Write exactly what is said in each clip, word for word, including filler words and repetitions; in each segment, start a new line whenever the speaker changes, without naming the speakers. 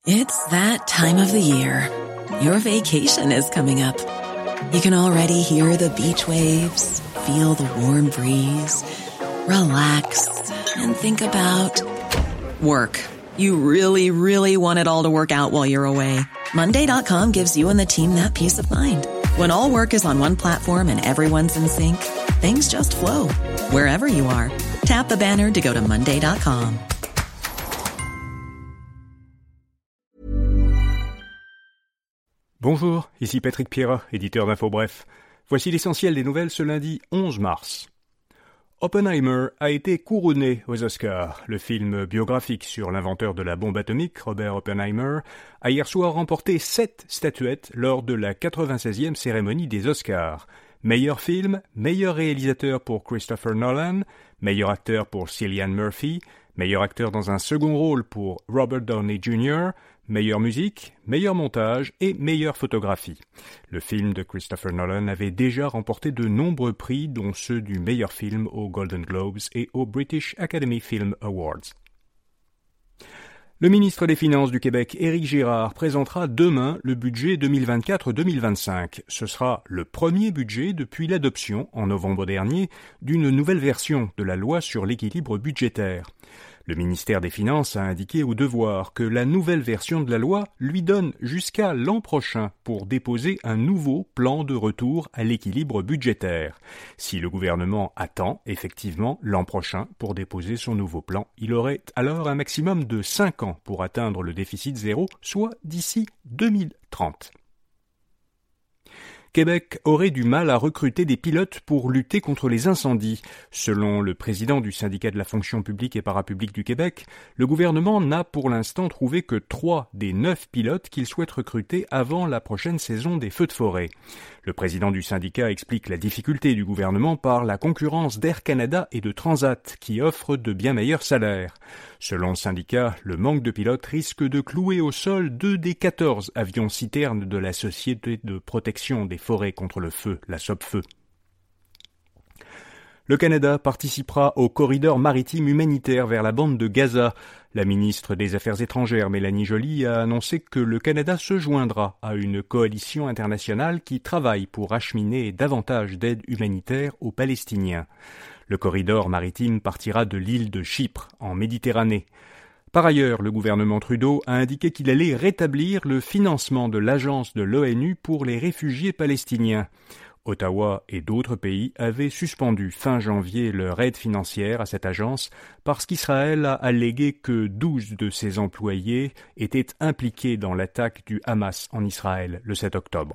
It's that time of the year. Your vacation is coming up. You can already hear the beach waves, feel the warm breeze, relax, and think about work. You really, really want it all to work out while you're away. Monday dot com gives you and the team that peace of mind. When all work is on one platform and everyone's in sync, things just flow. Wherever you are, tap the banner to go to Monday dot com.
Bonjour, ici Patrick Pierrat, éditeur d'Info Bref. Voici l'essentiel des nouvelles ce lundi onze mars. Oppenheimer a été couronné aux Oscars. Le film biographique sur l'inventeur de la bombe atomique, Robert Oppenheimer, a hier soir remporté sept statuettes lors de la quatre-vingt-seizième cérémonie des Oscars. Meilleur film, meilleur réalisateur pour Christopher Nolan, meilleur acteur pour Cillian Murphy, meilleur acteur dans un second rôle pour Robert Downey junior, meilleure musique, meilleur montage et meilleure photographie. Le film de Christopher Nolan avait déjà remporté de nombreux prix, dont ceux du meilleur film aux Golden Globes et aux British Academy Film Awards. Le ministre des Finances du Québec, Éric Girard, présentera demain le budget deux mille vingt-quatre deux mille vingt-cinq. Ce sera le premier budget depuis l'adoption, en novembre dernier, d'une nouvelle version de la loi sur l'équilibre budgétaire. Le ministère des Finances a indiqué au Devoir que la nouvelle version de la loi lui donne jusqu'à l'an prochain pour déposer un nouveau plan de retour à l'équilibre budgétaire. Si le gouvernement attend effectivement l'an prochain pour déposer son nouveau plan, il aurait alors un maximum de cinq ans pour atteindre le déficit zéro, soit d'ici deux mille trente. Québec aurait du mal à recruter des pilotes pour lutter contre les incendies. Selon le président du syndicat de la fonction publique et parapublique du Québec, le gouvernement n'a pour l'instant trouvé que trois des neuf pilotes qu'il souhaite recruter avant la prochaine saison des feux de forêt. Le président du syndicat explique la difficulté du gouvernement par la concurrence d'Air Canada et de Transat qui offrent de bien meilleurs salaires. Selon le syndicat, le manque de pilotes risque de clouer au sol deux des quatorze avions citernes de la Société de protection des forêts contre le feu, la SOPFEU. Le Canada participera au corridor maritime humanitaire vers la bande de Gaza. La ministre des Affaires étrangères, Mélanie Joly, a annoncé que le Canada se joindra à une coalition internationale qui travaille pour acheminer davantage d'aide humanitaire aux Palestiniens. Le corridor maritime partira de l'île de Chypre, en Méditerranée. Par ailleurs, le gouvernement Trudeau a indiqué qu'il allait rétablir le financement de l'agence de l'ONU pour les réfugiés palestiniens. Ottawa et d'autres pays avaient suspendu fin janvier leur aide financière à cette agence parce qu'Israël a allégué que douze de ses employés étaient impliqués dans l'attaque du Hamas en Israël le sept octobre.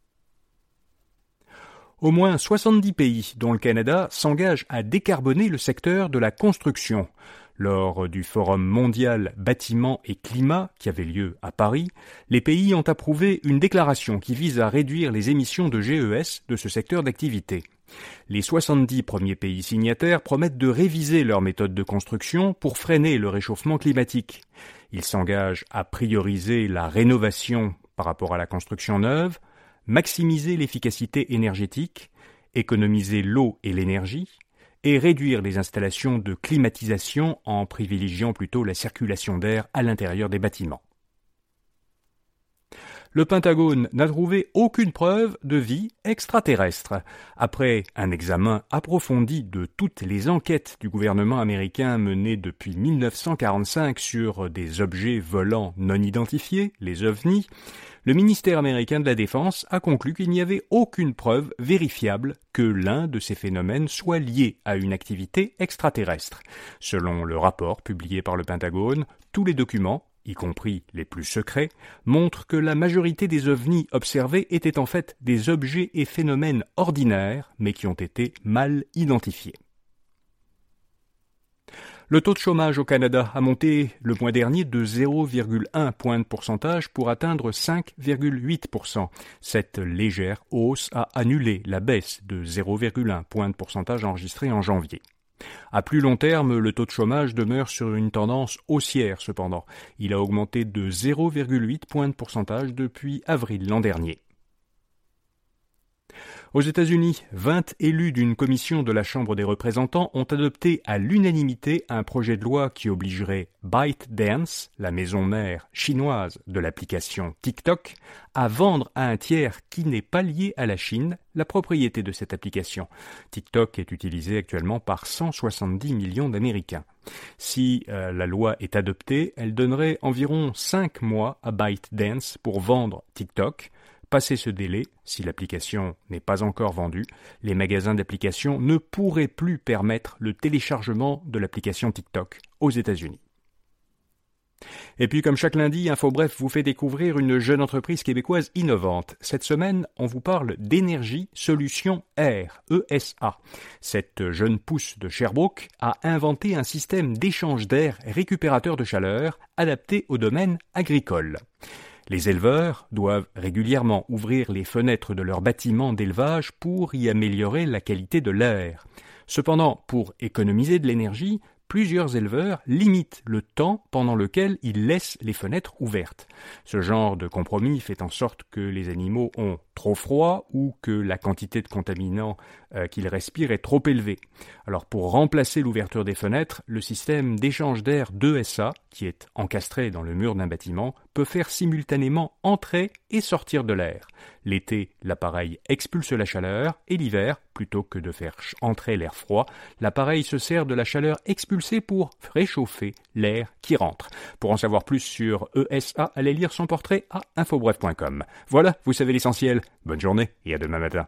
Au moins soixante-dix pays, dont le Canada, s'engagent à décarboner le secteur de la construction. Lors du Forum mondial Bâtiments et Climat qui avait lieu à Paris, les pays ont approuvé une déclaration qui vise à réduire les émissions de G E S de ce secteur d'activité. Les soixante-dix premiers pays signataires promettent de réviser leurs méthodes de construction pour freiner le réchauffement climatique. Ils s'engagent à prioriser la rénovation par rapport à la construction neuve, maximiser l'efficacité énergétique, économiser l'eau et l'énergie, et réduire les installations de climatisation en privilégiant plutôt la circulation d'air à l'intérieur des bâtiments. Le Pentagone n'a trouvé aucune preuve de vie extraterrestre. Après un examen approfondi de toutes les enquêtes du gouvernement américain menées depuis mille neuf cent quarante-cinq sur des objets volants non identifiés, les ovnis, le ministère américain de la Défense a conclu qu'il n'y avait aucune preuve vérifiable que l'un de ces phénomènes soit lié à une activité extraterrestre. Selon le rapport publié par le Pentagone, tous les documents, y compris les plus secrets, montrent que la majorité des ovnis observés étaient en fait des objets et phénomènes ordinaires, mais qui ont été mal identifiés. Le taux de chômage au Canada a monté le mois dernier de zéro virgule un point de pourcentage pour atteindre cinq virgule huit pour cent. Cette légère hausse a annulé la baisse de zéro virgule un point de pourcentage enregistrée en janvier. À plus long terme, le taux de chômage demeure sur une tendance haussière cependant. Il a augmenté de zéro virgule huit point de pourcentage depuis avril l'an dernier. Aux États-Unis, vingt élus d'une commission de la Chambre des représentants ont adopté à l'unanimité un projet de loi qui obligerait ByteDance, la maison mère chinoise de l'application TikTok, à vendre à un tiers qui n'est pas lié à la Chine la propriété de cette application. TikTok est utilisée actuellement par cent soixante-dix millions d'Américains. Si euh, la loi est adoptée, elle donnerait environ cinq mois à ByteDance pour vendre TikTok. Passé ce délai, si l'application n'est pas encore vendue, les magasins d'applications ne pourraient plus permettre le téléchargement de l'application TikTok aux États-Unis. Et puis, comme chaque lundi, InfoBref vous fait découvrir une jeune entreprise québécoise innovante. Cette semaine, on vous parle d'Énergie Solutions Air, E S A. Cette jeune pousse de Sherbrooke a inventé un système d'échange d'air récupérateur de chaleur adapté au domaine agricole. Les éleveurs doivent régulièrement ouvrir les fenêtres de leurs bâtiments d'élevage pour y améliorer la qualité de l'air. Cependant, pour économiser de l'énergie, plusieurs éleveurs limitent le temps pendant lequel ils laissent les fenêtres ouvertes. Ce genre de compromis fait en sorte que les animaux ont trop froid ou que la quantité de contaminants euh, qu'ils respirent est trop élevée. Alors pour remplacer l'ouverture des fenêtres, le système d'échange d'air d'E S A, qui est encastré dans le mur d'un bâtiment, peut faire simultanément entrer et sortir de l'air. L'été, l'appareil expulse la chaleur et l'hiver, plutôt que de faire entrer l'air froid, l'appareil se sert de la chaleur expulsée pour réchauffer l'air qui rentre. Pour en savoir plus sur E S A, allez lire son portrait à infobref point com. Voilà, vous savez l'essentiel. Bonne journée et à demain matin.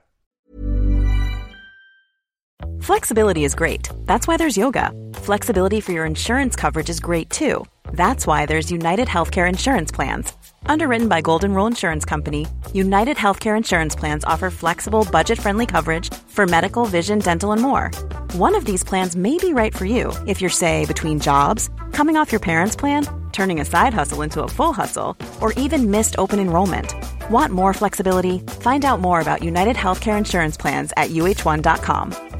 Flexibility is great. That's why there's yoga. Flexibility for your insurance coverage is great too. That's why there's United Healthcare Insurance Plans. Underwritten by Golden Rule Insurance Company, United Healthcare Insurance Plans offer flexible, budget-friendly coverage for medical, vision, dental, and more. One of these plans may be right for you if you're, say, between jobs, coming off your parents' plan, turning a side hustle into a full hustle, or even missed open enrollment. Want more flexibility? Find out more about United Healthcare Insurance Plans at U H one dot com.